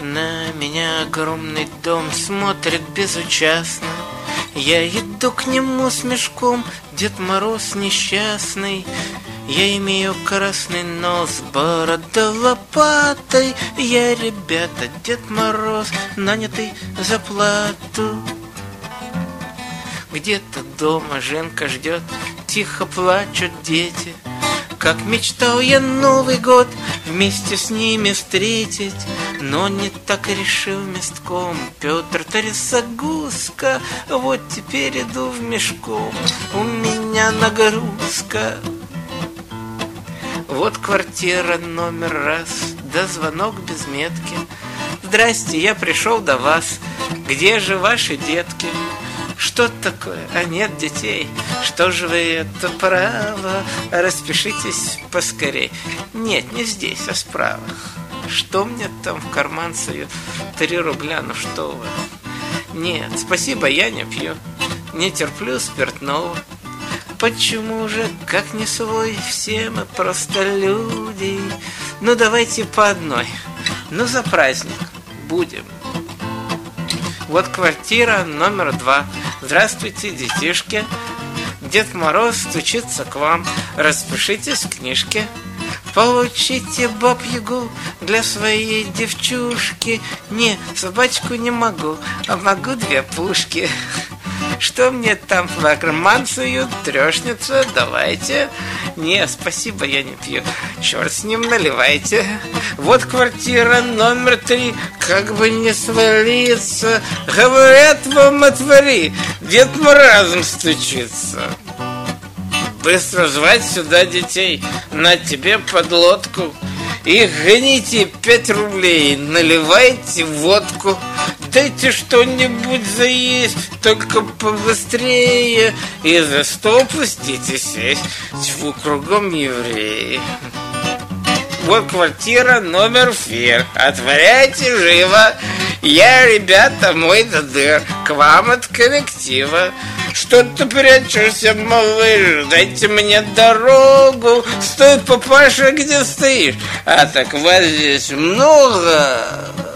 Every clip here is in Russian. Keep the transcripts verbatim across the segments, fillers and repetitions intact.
На меня огромный дом смотрит безучастно. Я иду к нему с мешком, Дед Мороз несчастный. Я имею красный нос, борода лопатой. Я, ребята, Дед Мороз, нанятый за плату. Где-то дома Женка ждет, тихо плачут дети. Как мечтал я Новый год вместе с ними встретить, но не так решил местком Петр Трясогузка. Вот теперь иду в мешком, у меня нагрузка. Вот квартира номер раз, да звонок без метки. Здрасте, я пришел до вас, где же ваши детки? Что такое? А нет детей. Что же вы это право? Распишитесь поскорей. Нет, не здесь, а справа. Что мне там в карман суют? Три рубля, ну что вы? Нет, спасибо, я не пью. Не терплю спиртного. Почему же, как не свой, все мы просто люди? Ну давайте по одной. Ну за праздник будем. Вот квартира номер два. Здравствуйте, детишки. Дед Мороз стучится к вам. Распишитесь в книжке. Получите баб-ягу для своей девчушки. Не, собачку не могу, а могу две пушки. Что мне там в карман суют? Трешница, давайте. Не, спасибо, я не пью. Черт с ним, наливайте. Вот квартира номер три. Как бы не свалиться. Говорят вам, отвори. Дед Морозом стучится. Быстро звать сюда детей. На тебе подлодку. И гоните пять рублей. Наливайте водку. Дайте что-нибудь заесть, только побыстрее. И за стол пустите сесть. Тьфу, кругом евреи. Вот квартира номер фер. Отворяйте живо. Я, ребята, мой додыр. К вам от коллектива. Что ты прячешься, малыш? Дайте мне дорогу. Стой, папаша, где стоишь? А так вас здесь много.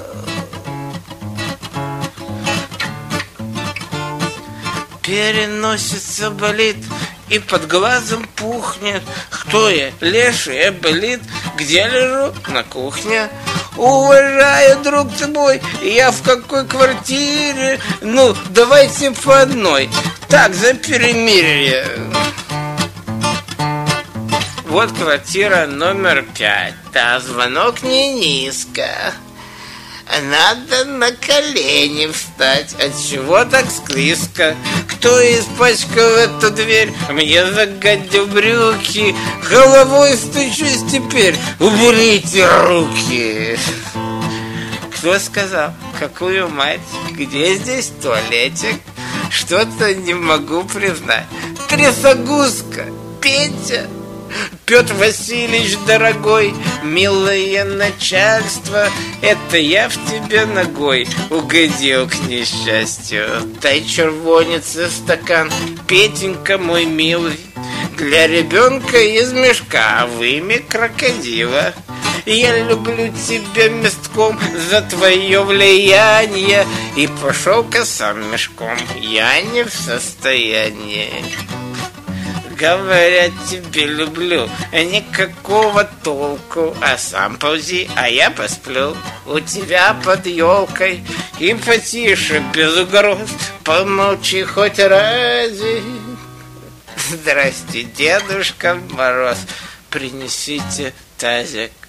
Переносится болит и под глазом пухнет. Кто я? Леший, болит. Где лежу? На кухне. Уважаю, друг ты мой, я в какой квартире? Ну, давайте по одной. Так, за перемирие. Вот квартира номер пять. Да, звонок не низко. Надо на колени встать. Отчего так склизко? Кто испачкал эту дверь? Мне загадил брюки. Головой стучусь теперь. Уберите руки. Кто сказал? Какую мать? Где здесь туалетик? Что-то не могу признать. Трясогузка, Петя, Петр Васильевич, дорогой, милое начальство, это я в тебя ногой угодил к несчастью. Дай червонец и стакан, Петенька мой милый, для ребенка из мешка в имя крокодила. Я люблю тебя местком за твое влияние, и пошел-ка сам мешком, я не в состоянии. Говорят, тебе люблю, никакого толку. А сам ползи, а я посплю у тебя под елкой. И потише, без угроз, помолчи хоть рази. Здрасте, Дедушка Мороз, принесите тазик.